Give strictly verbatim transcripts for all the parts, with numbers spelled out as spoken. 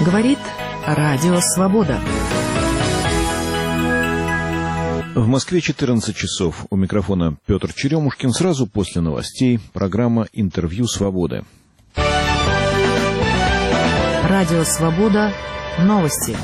Говорит Радио Свобода. В Москве четырнадцать часов. У микрофона Петр Черемушкин. Сразу после новостей программа «Интервью Свободы». Радио Свобода. Новости.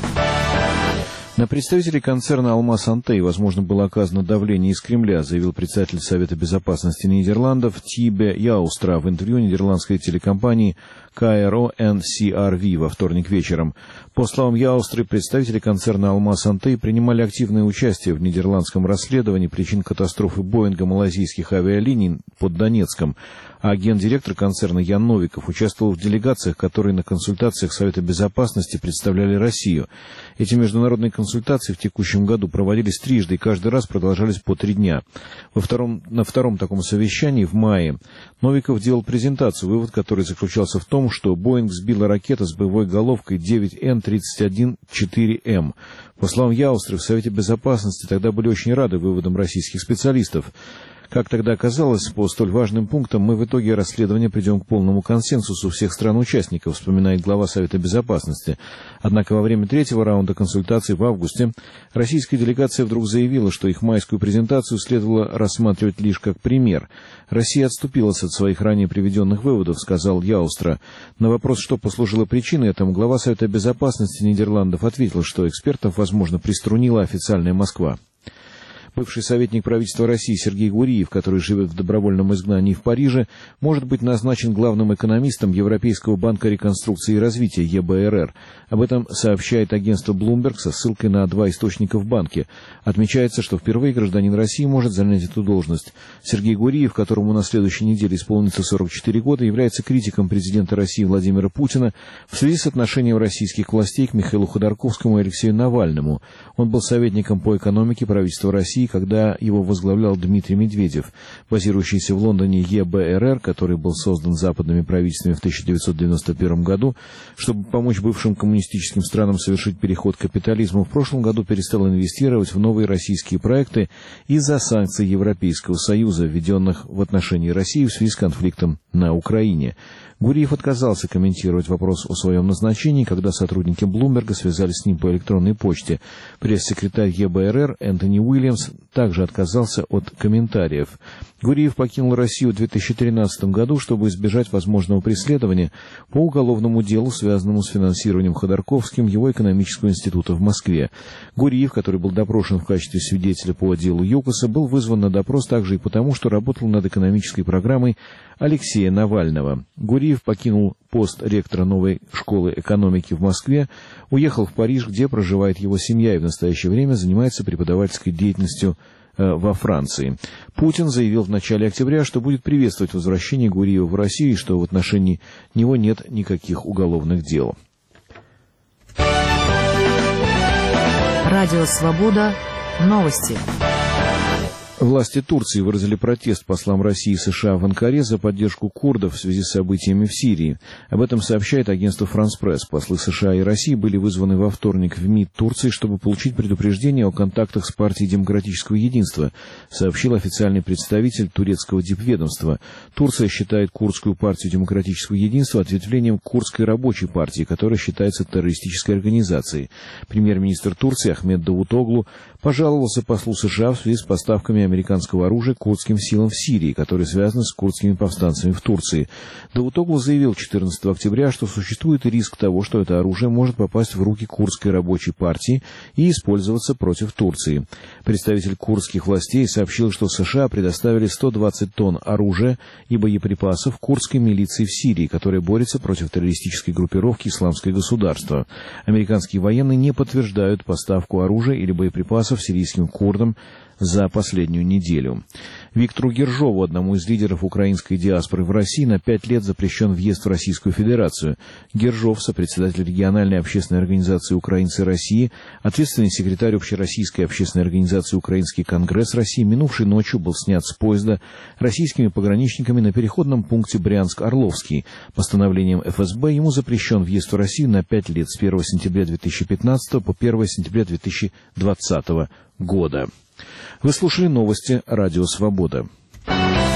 На представителей концерна «Алмаз Антей», возможно, было оказано давление из Кремля, заявил председатель Совета Безопасности Нидерландов Тибе Яустра в интервью нидерландской телекомпании ка эр о эн си ар ви во вторник вечером. По словам Яустры, представители концерна «Алмаз Антей» принимали активное участие в нидерландском расследовании причин катастрофы Боинга малайзийских авиалиний под Донецком, а гендиректор концерна Ян Новиков участвовал в делегациях, которые на консультациях Совета Безопасности представляли Россию. Эти международные консультации в текущем году проводились трижды и каждый раз продолжались по три дня. Во втором, на втором таком совещании в мае Новиков делал презентацию, вывод которой заключался в том, что Боинг сбила ракета с боевой головкой девять эн тридцать один четыре эм. По словам Яустры, в Совете Безопасности тогда были очень рады выводам российских специалистов. Как тогда оказалось, по столь важным пунктам мы в итоге расследования придем к полному консенсусу всех стран-участников, вспоминает глава Совета Безопасности. Однако во время третьего раунда консультаций в августе российская делегация вдруг заявила, что их майскую презентацию следовало рассматривать лишь как пример. Россия отступилась от своих ранее приведенных выводов, сказал Яустра. На вопрос, что послужило причиной этому, глава Совета Безопасности Нидерландов ответил, что экспертов, возможно, приструнила официальная Москва. Бывший советник правительства России Сергей Гуриев, который живет в добровольном изгнании в Париже, может быть назначен главным экономистом Европейского банка реконструкции и развития е бэ эр эр. Об этом сообщает агентство Bloomberg со ссылкой на два источника в банке. Отмечается, что впервые гражданин России может занять эту должность. Сергей Гуриев, которому на следующей неделе исполнится сорок четыре года, является критиком президента России Владимира Путина в связи с отношением российских властей к Михаилу Ходорковскому и Алексею Навальному. Он был советником по экономике правительства России, когда его возглавлял Дмитрий Медведев. Базирующийся в Лондоне е бэ эр эр, который был создан западными правительствами в тысяча девятьсот девяносто первом году, чтобы помочь бывшим коммунистическим странам совершить переход к капитализму, в прошлом году перестал инвестировать в новые российские проекты из-за санкций Европейского Союза, введенных в отношении России в связи с конфликтом на Украине. Гуриев отказался комментировать вопрос о своем назначении, когда сотрудники Блумберга связались с ним по электронной почте. Пресс-секретарь е бэ эр эр Энтони Уильямс также отказался от комментариев. Гуриев покинул Россию в две тысячи тринадцатом году, чтобы избежать возможного преследования по уголовному делу, связанному с финансированием Ходорковским его экономического института в Москве. Гуриев, который был допрошен в качестве свидетеля по делу ЮКОСа, был вызван на допрос также и потому, что работал над экономической программой Алексея Навального. Гуриев покинул пост ректора новой школы экономики в Москве, уехал в Париж, где проживает его семья, и в настоящее время занимается преподавательской деятельностью э, во Франции. Путин заявил в начале октября, что будет приветствовать возвращение Гуриева в Россию и что в отношении него нет никаких уголовных дел. Радио Свобода. Новости. Власти Турции выразили протест послам России и США в Анкаре за поддержку курдов в связи с событиями в Сирии. Об этом сообщает агентство «Франс Пресс». Послы США и России были вызваны во вторник в МИД Турции, чтобы получить предупреждение о контактах с партией Демократического единства, сообщил официальный представитель турецкого дипведомства. Турция считает курдскую партию Демократического единства ответвлением курдской рабочей партии, которая считается террористической организацией. Премьер-министр Турции Ахмед Давутоглу пожаловался послу США в связи с поставками американского оружия курдским силам в Сирии, которые связаны с курдскими повстанцами в Турции. Давутоглу заявил четырнадцатого октября, что существует риск того, что это оружие может попасть в руки курдской рабочей партии и использоваться против Турции. Представитель курдских властей сообщил, что США предоставили сто двадцать тонн оружия и боеприпасов курдской милиции в Сирии, которая борется против террористической группировки «Исламское государство». Американские военные не подтверждают поставку оружия или боеприпасов сирийским курдам за последнюю неделю. Виктору Гержову, одному из лидеров украинской диаспоры в России, на пять лет запрещен въезд в Российскую Федерацию. Гержов, сопредседатель региональной общественной организации «Украинцы России», ответственный секретарь общероссийской общественной организации «Украинский конгресс России», минувшей ночью был снят с поезда российскими пограничниками на переходном пункте Брянск-Орловский. Постановлением эф эс бэ ему запрещен въезд в Россию на пять лет с первого сентября две тысячи пятнадцатого по первого сентября две тысячи двадцатого года. Вы слушали новости «Радио Свобода».